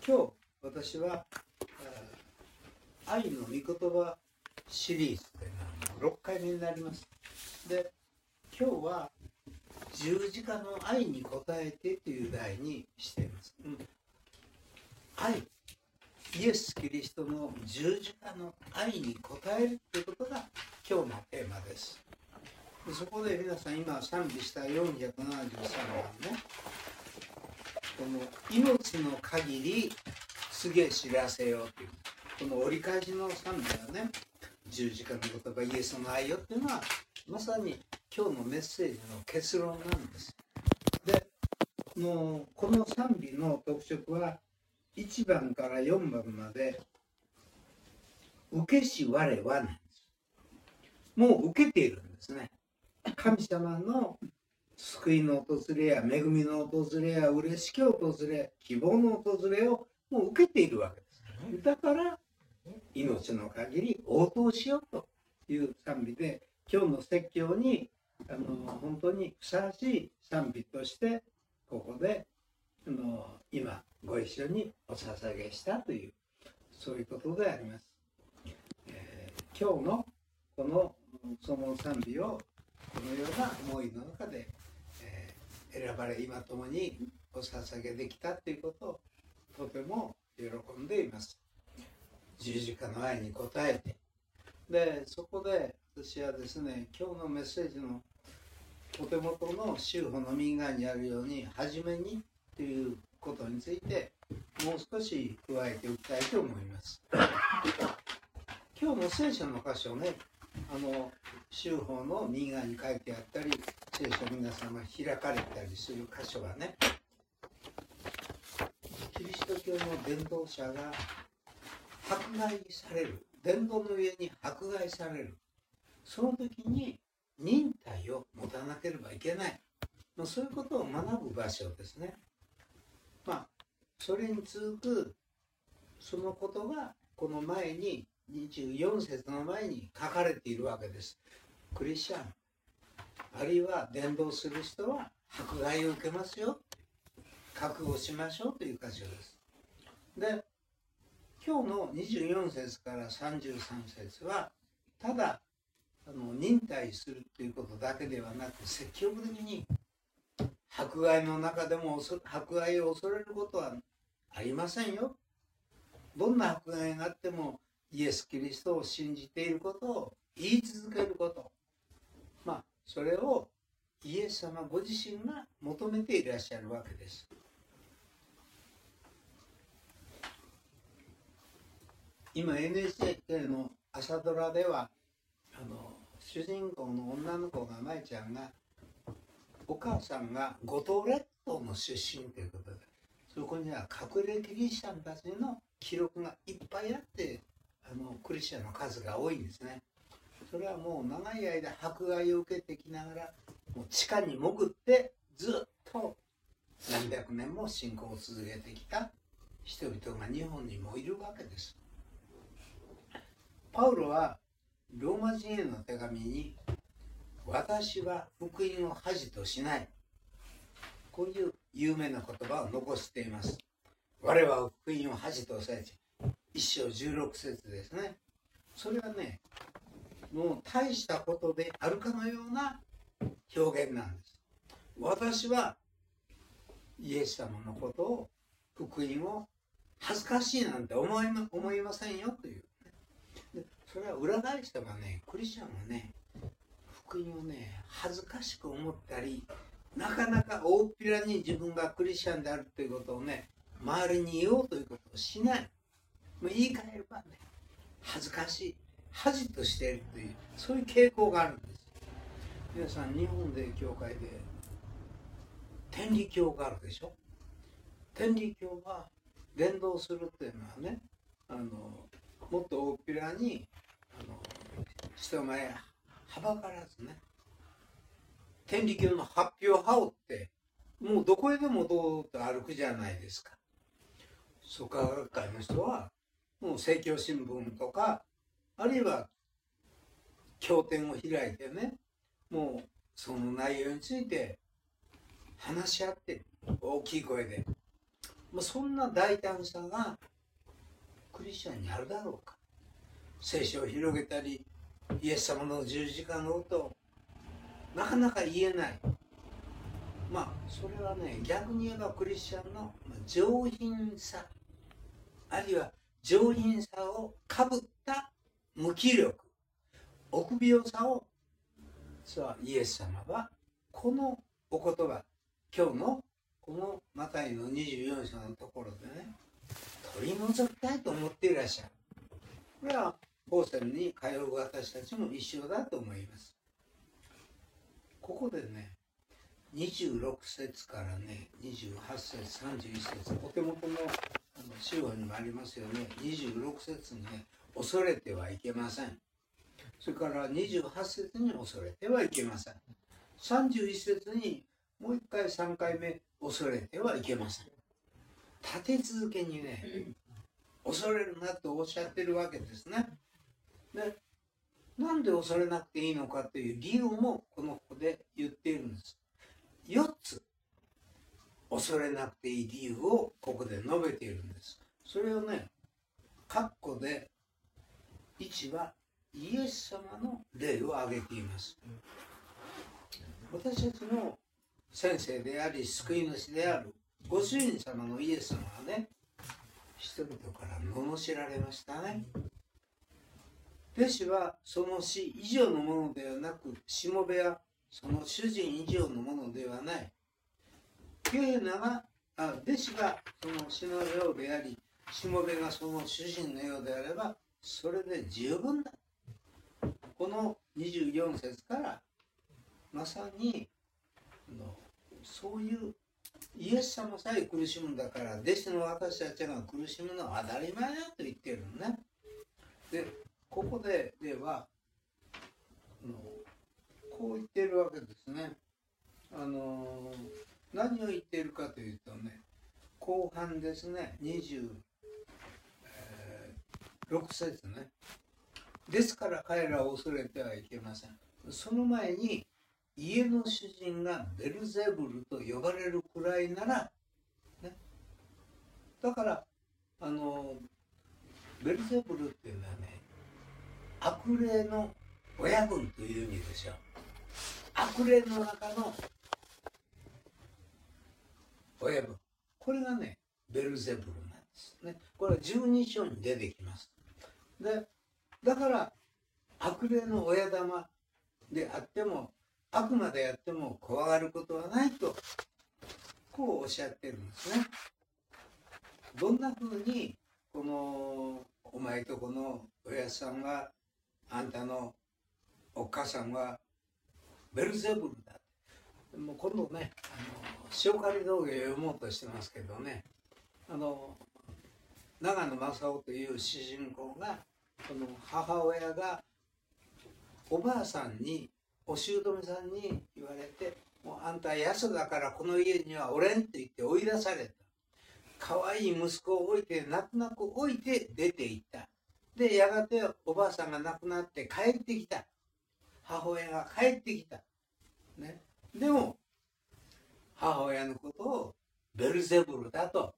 今日私は愛の御言葉シリーズというのは6回目になります。で、今日は十字架の愛に応えてという題にしています。愛、イエス・キリストの十字架の愛に応えるということが今日のテーマです。でそこで皆さん今賛美した473番ね、この命の限り告げ知らせよというこの折り返しの賛美はね、十字架の言葉イエスの愛よっていうのはまさに今日のメッセージの結論なんです。で、もうこの賛美の特色は1番から4番まで受けし我はなんです。もう受けているんですね。神様の救いの訪れや恵みの訪れや嬉しき訪れ、希望の訪れをもう受けているわけです。だから命の限り応答しようという賛美で、今日の説教に本当にふさわしい賛美としてここで今ご一緒にお捧げしたという、そういうことであります。今日のこのその賛美をこのような思いの中で、選ばれ今ともにお捧げできたということをとても喜んでいます。十字架の愛に応えて、でそこで私はですね、今日のメッセージのお手元の宗法の右側にあるように初めにということについてもう少し加えておきたいと思います。今日の聖書の箇所ね、宗法の右側に書いてあったり、聖書皆様開かれたりする箇所はね、キリスト教の伝道者が迫害される、伝道の上に迫害される、その時に忍耐を持たなければいけない、そういうことを学ぶ場所ですね。それに続くそのことがこの前に24節の前に書かれているわけです。クリスチャンあるいは伝道する人は迫害を受けますよ、覚悟しましょうという箇所です。で、今日の24節から33節はただ忍耐するということだけではなく、積極的に迫害の中でも迫害を恐れることはありませんよ。どんな迫害があってもイエス・キリストを信じていることを言い続けること、それをイエス様ご自身が求めていらっしゃるわけです。今 NHK の朝ドラでは主人公の女の子が舞ちゃんが、お母さんが五島列島の出身ということで、そこには隠れキリシタンたちの記録がいっぱいあって、クリスチャンの数が多いんですね。それはもう長い間迫害を受けてきながら、もう地下に潜ってずっと何百年も信仰を続けてきた人々が日本にもいるわけです。パウロはローマ人への手紙に、私は福音を恥としない、こういう有名な言葉を残しています。我は福音を恥とせず、1章16節ですね。それはね、もう大したことであるかのような表現なんです。私はイエス様のことを、福音を恥ずかしいなんて思いませんよという。でそれは裏返せばね、クリスチャンはね、福音をね恥ずかしく思ったり、なかなか大っぴらに自分がクリスチャンであるということをね、周りに言おうということをしない。言い換えればね、恥ずかしい、恥としているという、そういう傾向があるんです。皆さん、日本で教会で天理教があるでしょ。天理教は伝道するっていうのはね、もっと大っぴらに人前はばからずね、天理教の発表を羽織ってもうどこへでもどうと歩くじゃないですか。創価学会の人はもう政教新聞とか、あるいは経典を開いてね、もうその内容について話し合って大きい声で、 そんな大胆さがクリスチャンにあるだろうか。聖書を広げたりイエス様の十字架のことをなかなか言えない。それはね、逆に言えばクリスチャンの上品さ、あるいは上品さをかぶった無気力、臆病さをイエス様はこのお言葉、今日のこのマタイの24章のところでね、取り除きたいと思っていらっしゃる。これは奉献に通う私たちも一緒だと思います。ここでね、26節からね、28節、31節、お手元の資料にもありますよね。26節にね、恐れてはいけません。それから28節に恐れてはいけません。31節にもう一回3回目、恐れてはいけません。立て続けにね、恐れるなとおっしゃってるわけですね。で、なんで恐れなくていいのかという理由もここで言っているんです。4つ恐れなくていい理由をここで述べているんです。それをね、括弧で1はイエス様の例を挙げています。私たちの先生であり救い主であるご主人様のイエス様はね、人々から罵られましたね。弟子はその死以上のものではなく、しもべはその主人以上のものではない。弟子がその死のようであり、しもべがその主人のようであれば、それで十分だ。この24節からまさにそういうイエス様さえ苦しむんだから、弟子の私たちが苦しむのは当たり前だと言ってるのね。で、ここではこう言ってるわけですね。何を言っているかというとね、後半ですね、26節ね。ですから彼らを恐れてはいけません。その前に、家の主人がベルゼブルと呼ばれるくらいなら、ね、だからベルゼブルっていうのはね、悪霊の親分という意味でしょ。悪霊の中の親分、これがね、ベルゼブルなんですね。これは12章に出てきます。で、だから悪霊の親玉であっても、悪魔であっても怖がることはないと、こうおっしゃってるんですね。どんなふうにお前とこのおやさんは、あんたのお母さんはベルゼブルだ。もう今度ね、塩刈り道具を読もうとしてますけどね、長野正夫という主人公が、その母親がおばあさんに、お姑さんに言われて、もうあんたやすだからこの家にはおれんと言って追い出された。可愛い息子を置いて、泣く泣く置いて出て行った。で、やがておばあさんが亡くなって帰ってきた。母親が帰ってきた。ね。でも、母親のことをベルゼブルだと、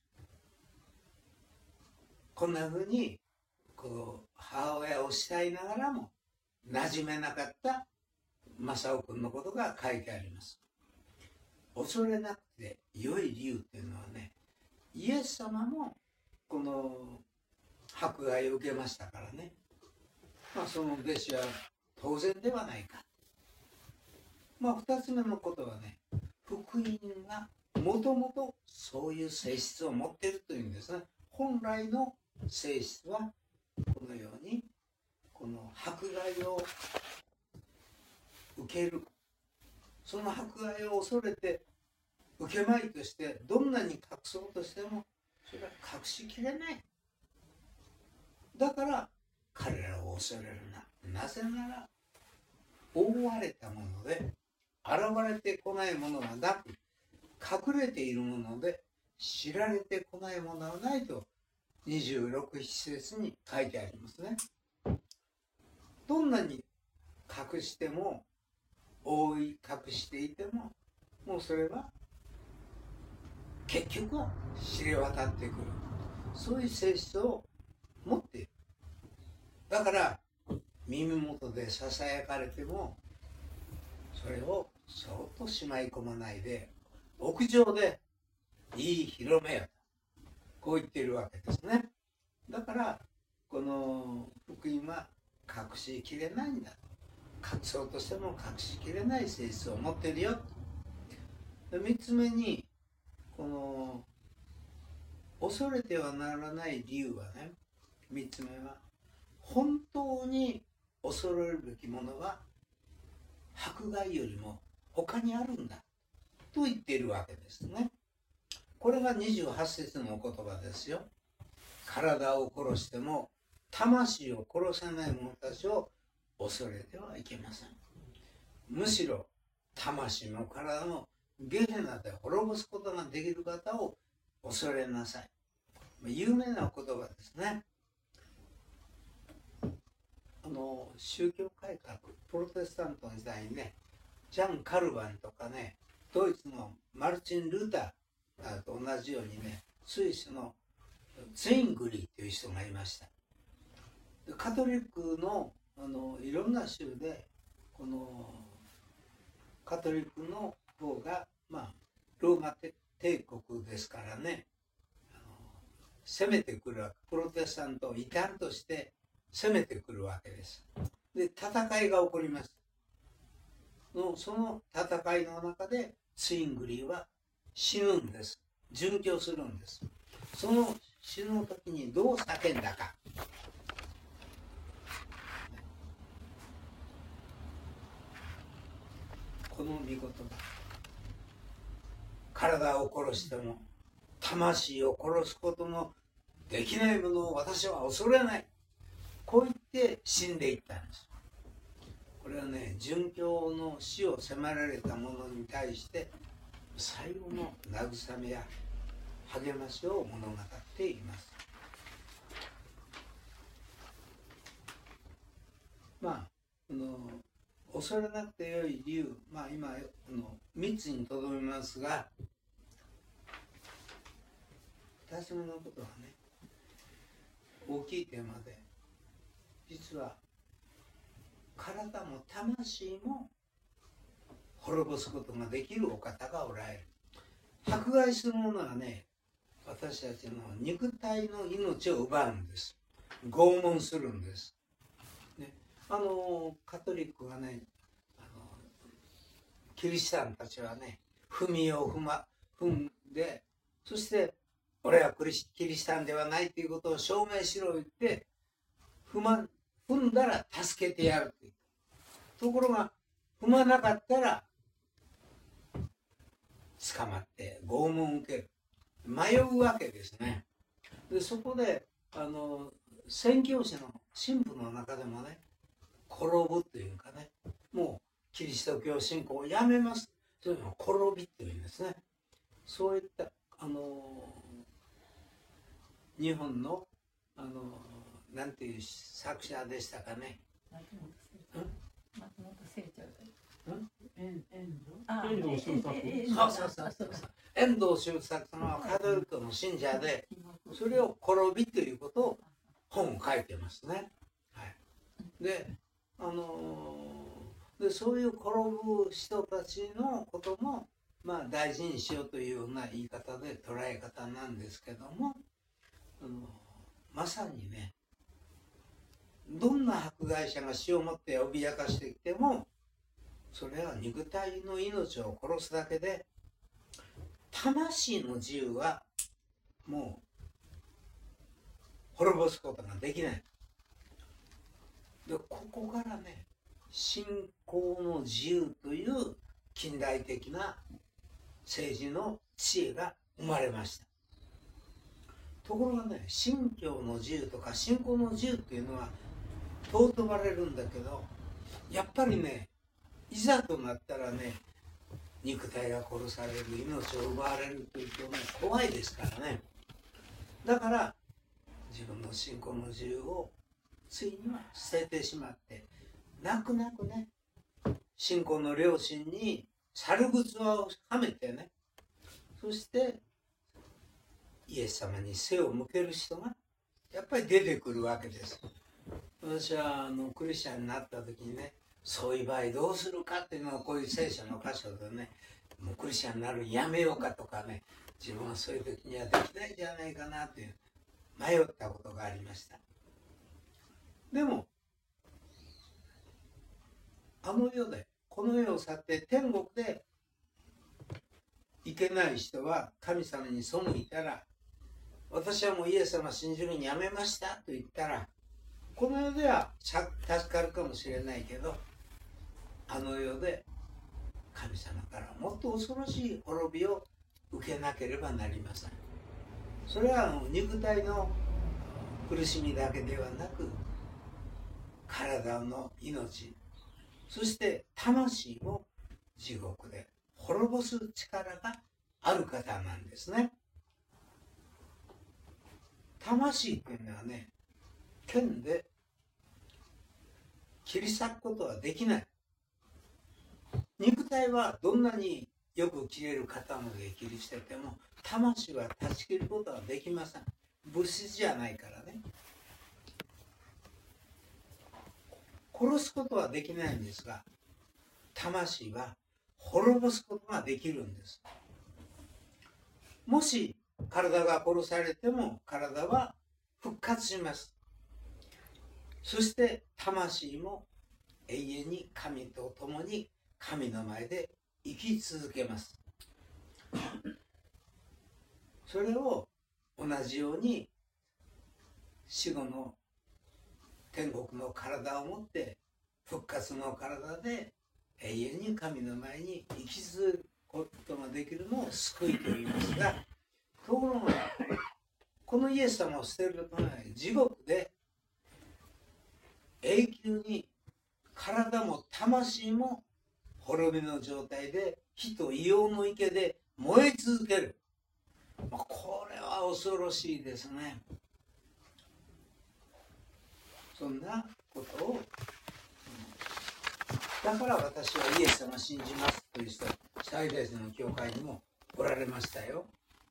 こんなふうに母親を慕いながらも馴染めなかった正雄君のことが書いてあります。恐れなくて良い理由っていうのはね、イエス様もこの迫害を受けましたからね。その弟子は当然ではないか。二つ目のことはね、福音がもともとそういう性質を持っているというんですね。本来の性質はこのように、この迫害を受ける。その迫害を恐れて受けまいとして、どんなに隠そうとしてもそれは隠しきれない。だから彼らを恐れるな。なぜなら覆われたもので現れてこないものはなく、隠れているもので知られてこないものはないと26、7節に書いてありますね。どんなに隠しても、覆い隠していても、もうそれは結局は知れ渡ってくる、そういう性質を持っている。だから耳元でささやかれてもそれをそっとしまい込まないで、屋上でいい広めよと、こう言っているわけですね。だからこの福音は隠しきれないんだ、隠そうとしても隠しきれない性質を持っているよ。で3つ目に、この恐れてはならない理由はね、3つ目は本当に恐れるべきものは迫害よりも他にあるんだと言っているわけですね。これが28節のお言葉ですよ。体を殺しても魂を殺さない者たちを恐れてはいけません。むしろ魂も体もゲヘナで滅ぼすことができる方を恐れなさい。有名な言葉ですね。宗教改革、プロテスタントの時代にね、ジャン・カルバンとかね、ドイツのマルチン・ルターと同じようにね、スイスのツイングリーという人がいました。カトリックのいろんな州でこのカトリックの方が、ローマ帝国ですからね、攻めてくるわけ。プロテスタントを異端として攻めてくるわけです。で、戦いが起こります。その戦いの中でツイングリーは死ぬんです。殉教するんです。その死ぬ時にどう叫んだか。この御言葉。体を殺しても魂を殺すことのできないものを私は恐れない。こう言って死んでいったんです。これはね、殉教の死を迫られた者に対して最後の慰めや励ましを物語っています。恐れなくてよい理由、今3つにとどめますが、2つ目のことはね、大きいテーマで、実は体も魂も滅ぼすことができるお方がおられる。迫害するものはね、私たちの肉体の命を奪うんです。拷問するんです。ね、カトリックがね、キリシタンたちはね、踏みを踏んで、そして俺はキリシタンではないということを証明しろと言って踏んだら助けてやるという。ところが踏まなかったら捕まって拷問を受ける、迷うわけですね。でそこで宣教師の神父の中でもね、転ぶというかね、もうキリスト教信仰をやめます、そういうのを転びというんですね。そういった日本のなんていう作者でしたかね。 遠藤周作。 遠藤周作さんはカトリックの信者で、それを転びということを本を書いてますね。はい、でそういう転ぶ人たちのことも大事にしようというような言い方で捉え方なんですけども、まさにね、どんな迫害者が死をもって脅かしてきても、それは肉体の命を殺すだけで、魂の自由はもう滅ぼすことができない。でここからね、信仰の自由という近代的な政治の知恵が生まれました。ところがね、信教の自由とか信仰の自由っていうのは尊ばれるんだけど、やっぱりね、いざとなったらね、肉体が殺される、命を奪われるというとね、怖いですからね。だから自分の信仰の自由をついには捨ててしまって、泣く泣くね、信仰の良心に猿靴をはめてね、そしてイエス様に背を向ける人がやっぱり出てくるわけです。私はクリスチャンになった時にね、そういう場合どうするかっていうのをこういう聖書の箇所でね、もうクリスチャンになるやめようかとかね、自分はそういう時にはできないんじゃないかなという迷ったことがありました。でも世でこの世を去って天国で行けない人は神様に背いたら、私はもうイエス様信じるにやめましたと言ったら、この世では助かるかもしれないけど、世で神様からもっと恐ろしい滅びを受けなければなりません。それは肉体の苦しみだけではなく、体の命、そして魂も地獄で滅ぼす力がある方なんですね。魂っていうのはね、剣で切り裂くことはできない。肉体はどんなによく切れる刀で切り捨てても、魂は断ち切ることはできません。物質じゃないからね。殺すことはできないんですが、魂は滅ぼすことができるんです。もし体が殺されても体は復活します。そして魂も永遠に神と共に神の前で生き続けます。それを同じように死後の天国の体を持って復活の体で永遠に神の前に生き続けることができるのを救いと言いますが、ところがこのイエス様を捨てるとね、地獄で永久に体も魂も滅びの状態で火と硫黄の池で燃え続ける。これは恐ろしいですね。そんなことを、だから私はイエス様を信じますという人、最大の教会にもおられましたよ。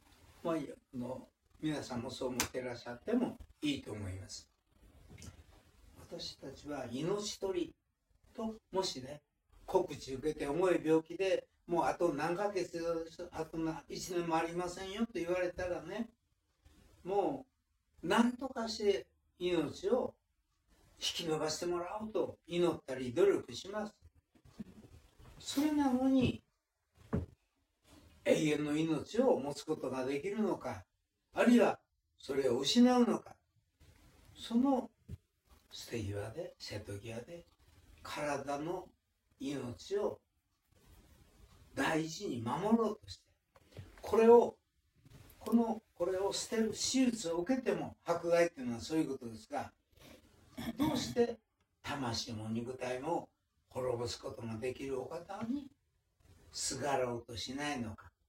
皆さんもそう思っていらっしゃってもいいと思います。私たちは命取りと、もしね、告知受けて重い病気でもうあと何ヶ月、あと1年もありませんよと言われたらね、もう何とかして命を引き延ばしてもらおうと祈ったり努力します。それなのに永遠の命を持つことができるのか、あるいはそれを失うのか、その捨て際で、瀬戸際で体の命を大事に守ろうとして、これを捨てる手術を受けても、迫害っていうのはそういうことですが、どうして魂も肉体も滅ぼすことができるお方にすがろうとしないのか。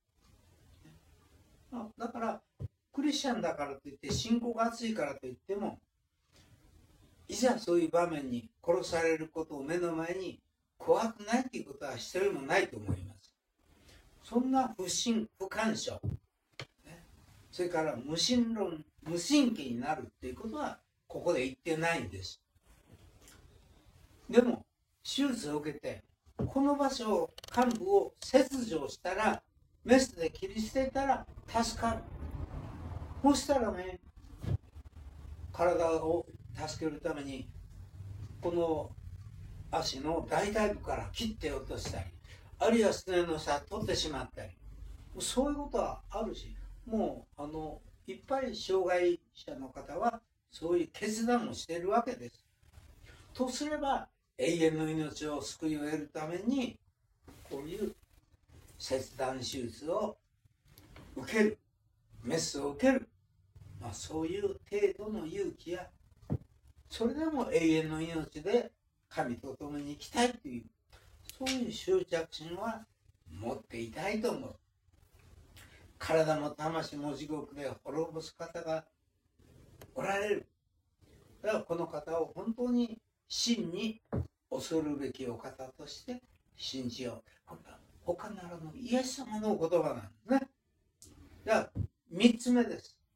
だからクリスチャンだからといって、信仰が厚いからといっても、いざそういう場面に殺されることを目の前に怖くないということは一人もないと思います。そんな不干渉、それから無神経になるっていうことはここで言ってないんです。でも手術を受けてこの場所を、患部を切除したら、メスで切り捨てたら助かる。そしたらね、体を助けるためにこの足の大腿部から切って落としたり、あるいはすねの下取ってしまったり、そういうことはあるし、もういっぱい障害者の方はそういう決断をしているわけです。とすれば永遠の命を救いを得るためにこういう切断手術を受ける、メスを受ける、そういう程度の勇気や、それでも永遠の命で神と共に生きたいという、そういう執着心は持っていたいと思う。体も魂も地獄で滅ぼす方がおられる。だからこの方を本当に真に恐るべきお方として信じよう。他ならぬイエス様の言葉なんですね。じゃあ3つ目です。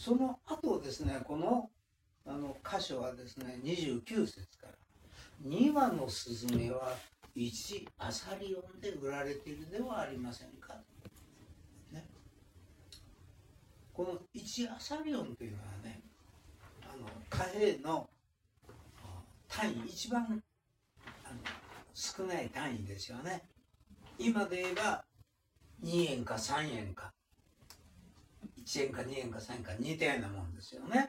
その後ですね、この箇所はですね、29節から2羽のスズメは1アサリオンで売られているではありませんか、ね、この1アサリオンというのはね、貨幣の単位、一番少ない単位ですよね。今で言えば2円か3円か1円か2円か3円か似たようなもんですよね。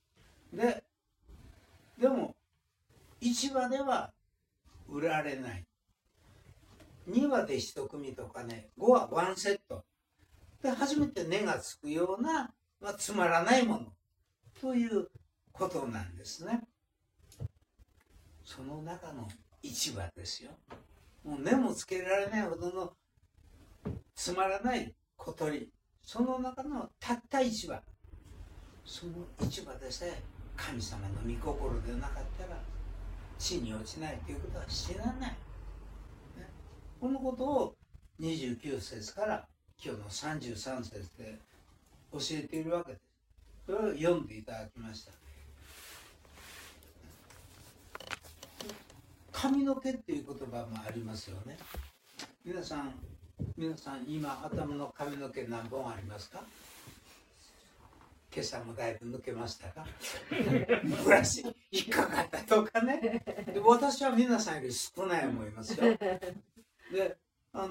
でも市場では売られない。2羽で1組とかね、5羽ワンセットで初めて値がつくような、つまらないものということなんですね。その中の市場ですよ。もう値もつけられないほどのつまらない小鳥、その中のたった市場、その市場でさえ神様の御心でなかったら地に落ちないということは知らない、ね、このことを29節から今日の33節で教えているわけです。それを読んでいただきました。髪の毛っていう言葉もありますよね。皆さん今頭の髪の毛何本ありますか？今朝もだいぶ抜けましたか？ブラシ引っかかったとかね。で、私は皆さんより少ない思いますよ。で、ア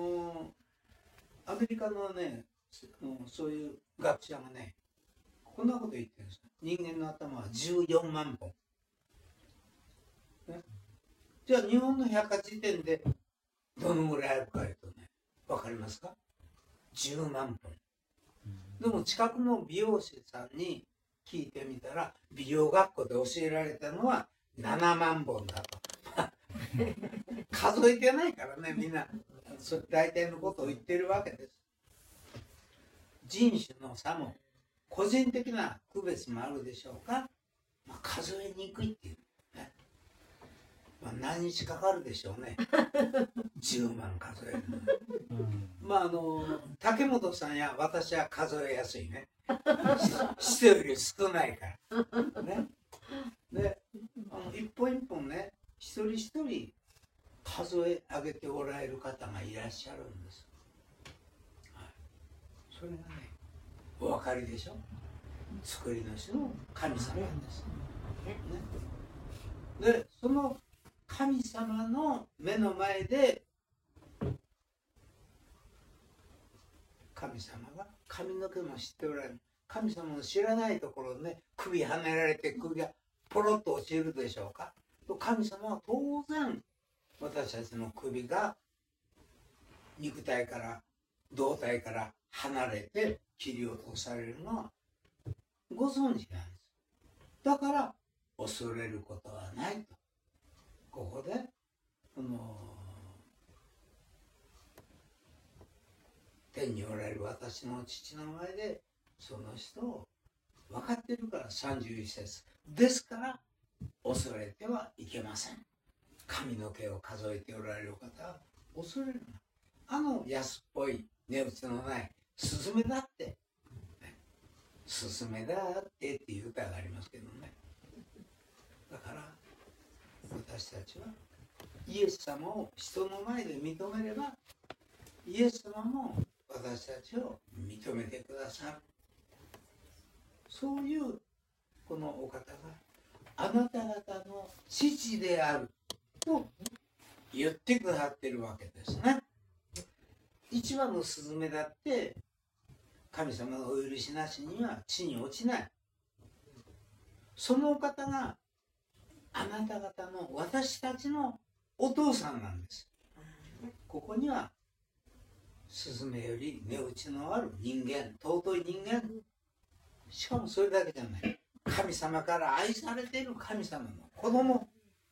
メリカのね、そういう学者がね、こんなこと言ってるんです。人間の頭は14万本。ね、じゃあ日本の百科事典でどのぐらいあるかというとね、わかりますか？10万本。でも近くの美容師さんに聞いてみたら、美容学校で教えられたのは7万本だと。数えてないからね、みんな大体のことを言ってるわけです。人種の差も個人的な区別もあるでしょうか、数えにくいっていう、ね、何日かかるでしょうね。10万数えるの。竹本さんや私は数えやすいね。人より少ないから。ね。で、一本一本ね、一人一人数え上げておられる方がいらっしゃるんです。はい、それがね、お分かりでしょ？作り主の神様です。ね。で、その神様の目の前で神様が髪の毛も知っておられる。神様の知らないところでね、首はねられて首がポロッと落ちるでしょうか。神様は当然私たちの首が肉体から胴体から離れて切り落とされるのはご存知なんです。だから恐れることはないと、ここで天におられる私の父の前でその人を分かっているから31節ですから恐れてはいけません。髪の毛を数えておられる方は恐れるな。安っぽい値打ちのないスズメだって、スズメだってっていう歌がありますけどね。だから私たちはイエス様を人の前で認めればイエス様も私たちを認めてくださる。そういうこのお方があなた方の父であると言ってくださってるわけですね。一羽のスズメだって神様のお許しなしには地に落ちない。そのお方があなた方の私たちのお父さんなんです。ここにはスズメより値打ちのある人間、尊い人間、しかもそれだけじゃない、神様から愛されている神様の子供、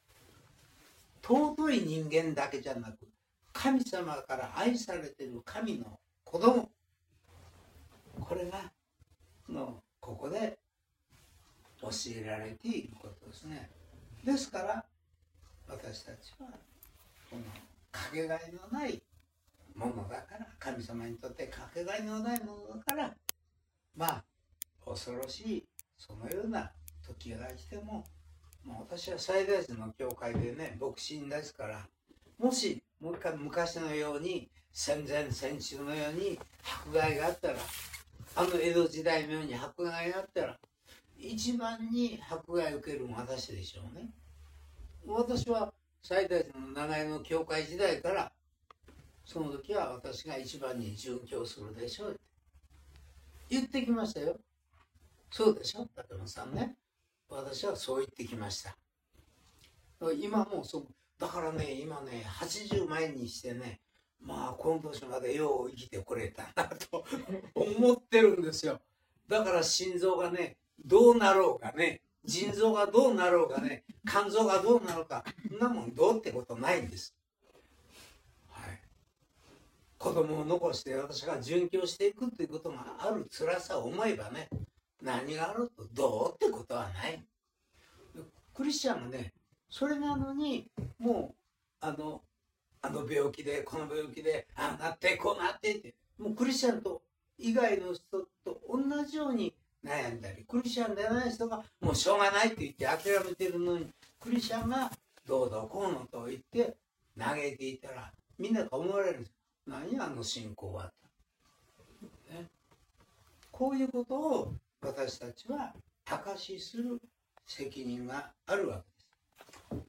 尊い人間だけじゃなく神様から愛されている神の子供、これがここで教えられていることですね。ですから私たちはこのかけがえのないものだから、神様にとってかけがえのないものだから、 恐ろしいそのような時が来ても、私は最大寺の教会でね、牧師員ですから、もしもう一回昔のように戦前戦中のように迫害があったら、江戸時代のように迫害があったら、一番に迫害を受けるのは私でしょうね。私は最大寺の長屋の教会時代から、その時は私が一番に殉教するでしょうって言ってきましたよ。そうでしょ、竹本さんね。私はそう言ってきました。今もそう、だからね、今ね、80前にしてね、今年までよう生きてこれたなと思ってるんですよ。だから心臓がね、どうなろうかね、腎臓がどうなろうかね、肝臓がどうなろうか、そんなもんどうってことないんです。はい。子供を残して私が殉教していくということがある辛さを思えばね、何があるとどうってことはない。クリスチャンがね、それなのにもうあの病気でこの病気でなってこうなってって、もうクリスチャンと以外の人と同じように悩んだり、クリスチャンでない人がもうしょうがないって言って諦めてるのに、クリスチャンがどうだこうのと言って嘆いていたら、みんなが思われるんです。何信仰は、ね、こういうことを私たちは証しする責任があるわけです。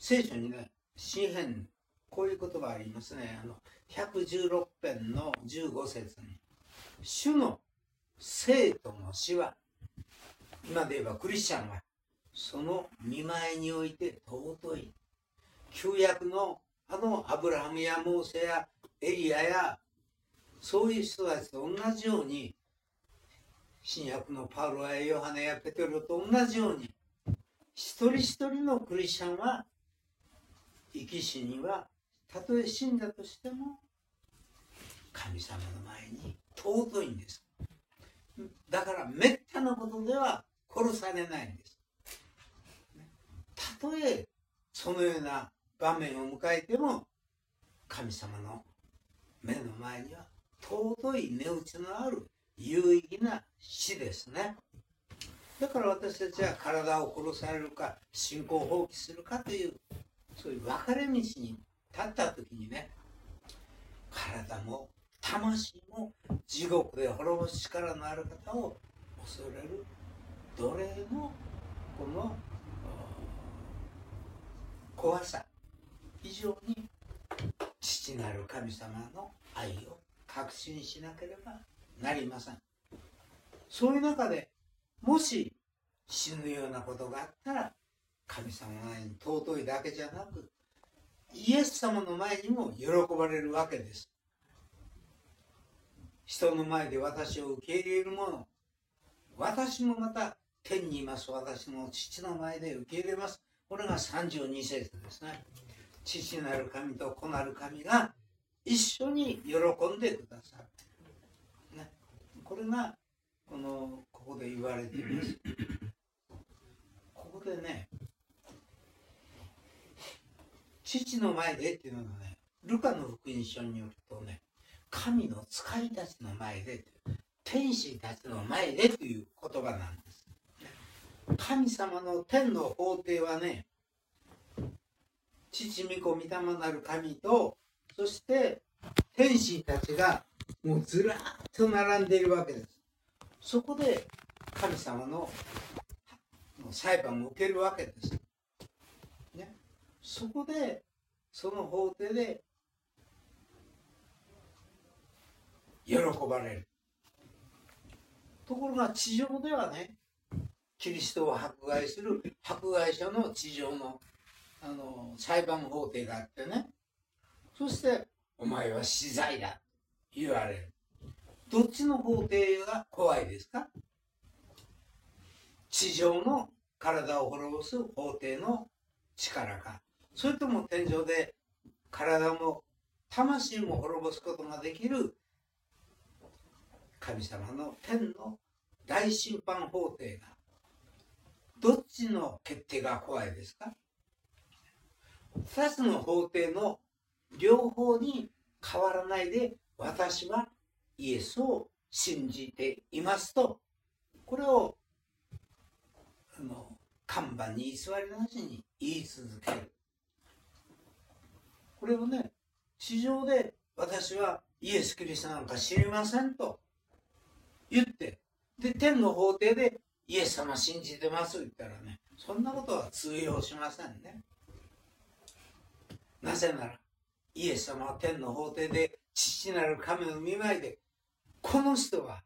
聖書にね、詩編こういう言葉ありますね。116編の15節に、主の生徒の死は、今で言えばクリスチャンはその見舞いにおいて尊い。旧約のアブラハムやモーセやエリアやそういう人たちと同じように、新約のパウロやヨハネやペテロと同じように、一人一人のクリスチャンは生き死にはたとえ死んだとしても神様の前に尊いんです。だからめったなことでは殺されないんです。たとえそのような場面を迎えても、神様の目の前には尊い値打ちのある有意義な死ですね。だから私たちは体を殺されるか信仰を放棄するかという、そういう分かれ道に立った時にね、体も魂も地獄で滅ぼす力のある方を恐れる奴隷のこの怖さ以上に、父なる神様の愛を確信しなければなりません。そういう中でもし死ぬようなことがあったら、神様の前に尊いだけじゃなく、イエス様の前にも喜ばれるわけです。人の前で私を受け入れる者、私もまた天にいます私の父の前で受け入れます。これが32節ですね。父なる神と子なる神が一緒に喜んでくださる、ね、これがここで言われています。ここでね、父の前でっていうのがね、ルカの福音書によるとね、神の使いたちの前で、天使たちの前でという言葉なんです。神様の天の法廷はね、父御子御霊なる神と、そして天使たちがもうずらっと並んでいるわけです。そこで神様の裁判を受けるわけです、ね、そこでその法廷で喜ばれる。ところが地上ではね、キリストを迫害する迫害者の地上の裁判法廷があってね、そしてお前は死罪だ言われる。どっちの法廷が怖いですか？地上の体を滅ぼす法廷の力か、それとも天上で体も魂も滅ぼすことができる神様の天の大審判法廷が、どっちの決定が怖いですか？2つの法廷の両方に変わらないで、私はイエスを信じていますとこれを看板に偽りなしに言い続ける。これをね、地上で私はイエス・キリストなんか知りませんと言って、で天の法廷でイエス様信じてますと言ったらね、そんなことは通用しませんね。なぜならイエス様は天の法廷で父なる神の御前で、この人は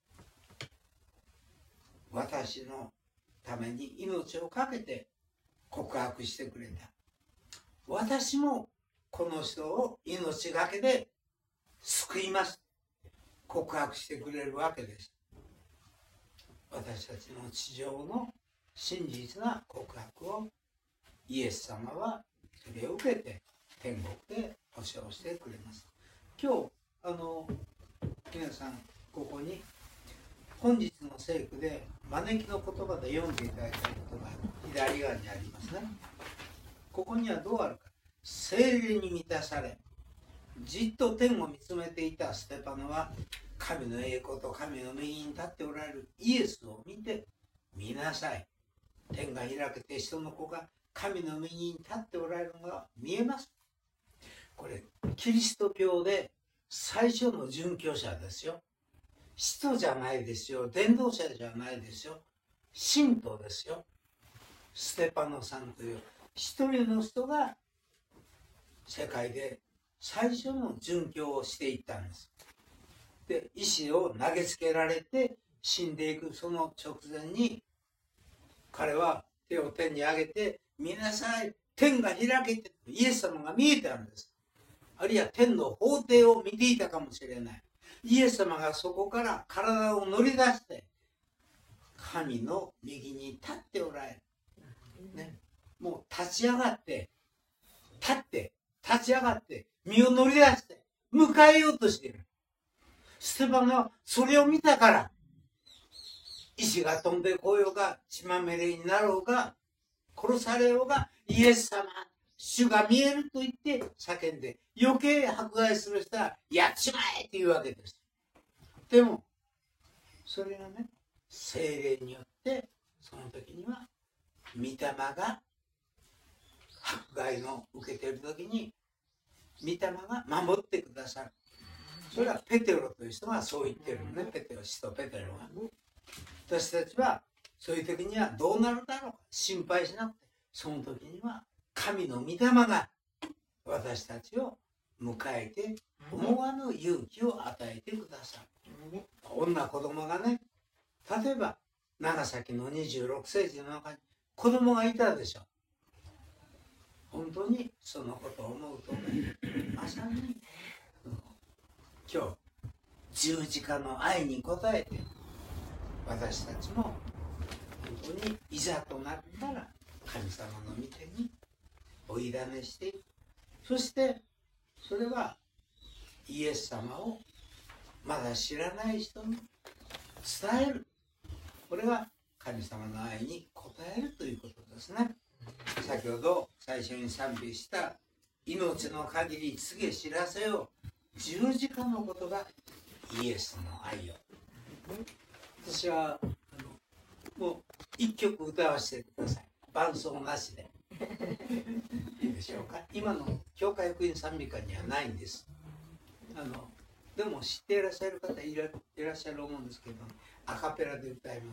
私のために命を懸けて告白してくれた。私もこの人を命がけで救います。告白してくれるわけです。私たちの地上の真実な告白をイエス様はそれを受けて天国で保証してくれます。今日皆さんここに本日の聖句で招きの言葉で読んでいただいたことが左側にありますね。ここにはどうあるか。聖霊に満たされじっと天を見つめていたステパノは、神の栄光と神の右に立っておられるイエスを見て見なさい。天が開けて人の子が神の右に立っておられるのが見えます。これキリスト教で最初の殉教者ですよ。使徒じゃないですよ。伝道者じゃないですよ。信徒ですよ。ステパノさんという一人の人が世界で最初の殉教をしていったんです。で、石を投げつけられて死んでいくその直前に、彼は手を天に上げて見なさい、天が開けて、イエス様が見えたんです。あるいは天の法廷を見ていたかもしれない。イエス様がそこから体を乗り出して神の右に立っておられる、ね、もう立ち上がって立ち上がって身を乗り出して迎えようとしている。ステパノはそれを見たから、石が飛んでこようが血まみれになろうが殺されようが、イエス様主が見えると言って叫んで、余計迫害する人はやっちまえっていうわけです。でもそれがね、聖霊によってその時には御霊が迫害の受けている時に御霊が守ってくださる。それはペテロという人がそう言ってるのね。ペテロ、使徒ペテロが。私たちはそういう時にはどうなるだろうか心配しなくて、その時には神の御霊が私たちを迎えて思わぬ勇気を与えてくださる。女子供がね、例えば長崎の26世紀の中に子供がいたでしょ。本当にそのことを思うと、まさに今日十字架の愛に応えて、私たちも本当にいざとなったら神様の御手にお委ねしていく。そしてそれはイエス様をまだ知らない人に伝える。これが神様の愛に応えるということですね。先ほど最初に賛美した命の限り告げ知らせよ、十字架のことがイエスの愛よ。私はもう一曲歌わせてください。伴奏なしでいいでしょうか。今の教会福音賛美歌にはないんです。でも知っていらっしゃる方いらっしゃると思うんですけど、アカペラで歌います。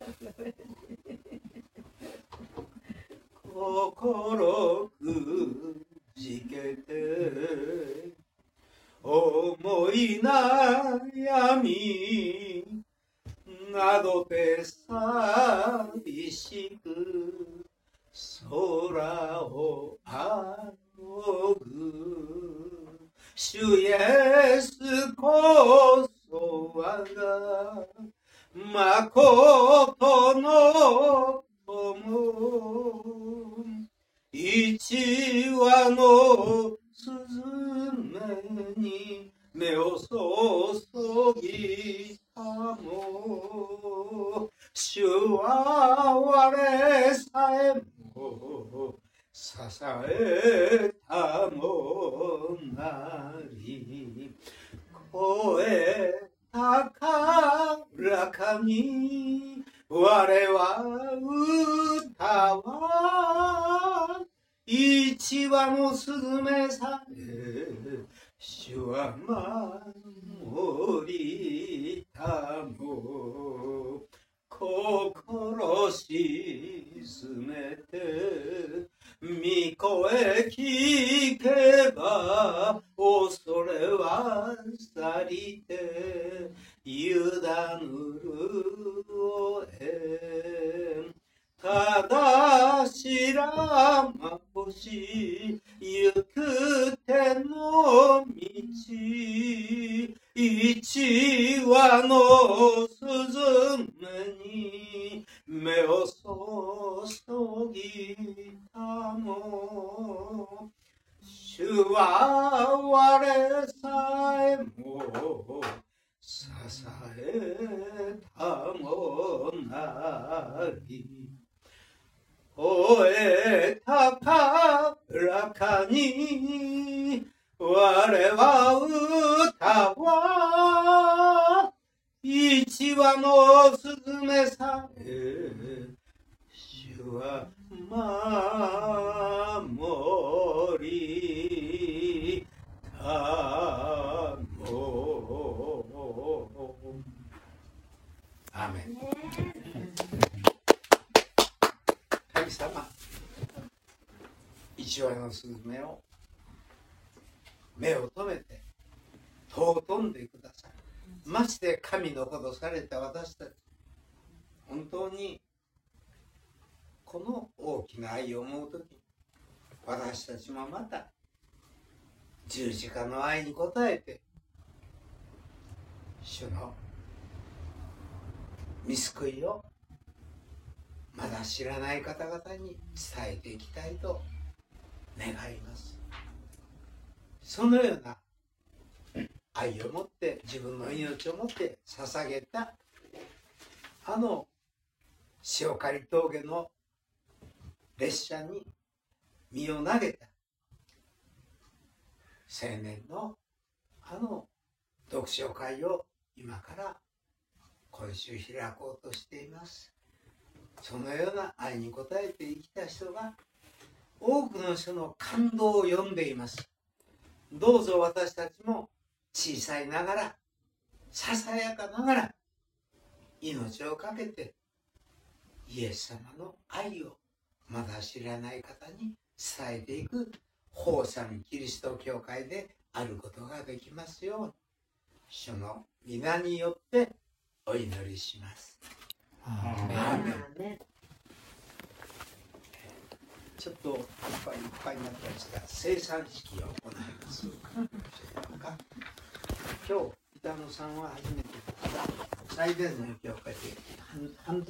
心くじけて思い悩みなどで寂しく空を仰ぐ主イエスこそ我が誠の友、一羽のスズメに目を注ぎたも、主は我さえも支えたもなり、声高らかに我は歌は一羽のスズメさえ主は守りたも心沈めて御声聞けば恐れは去りて委ぬるをえただしらまぼし行く手の道一羽のスズメに目を注ぎたも主は我さえも支えたもない終えたからかに我は歌は一羽のスズメさえ主は守りたもアーメン。神様、一羽のスズメを目を留めて尊んでください。まして神のことされた私たち、本当にこの大きな愛を思うとき、私たちもまた十字架の愛に応えて主の御救いをまだ知らない方々に伝えていきたいと願います。そのような愛を持って自分の命を持って捧げたあの塩刈峠の列車に身を投げた青年のあの読書会を今から今週開こうとしています。そのような愛に応えて生きた人が多くの人の感動を読んでいます。どうぞ私たちも小さいながらささやかながら命を懸けてイエス様の愛をまだ知らない方に伝えていく宝山キリスト教会であることができますように主の皆によってお祈りします。アーメン。ちょっといっぱいになったんですが、生産式を行います。今日、板野さんは初めて最前の教会で半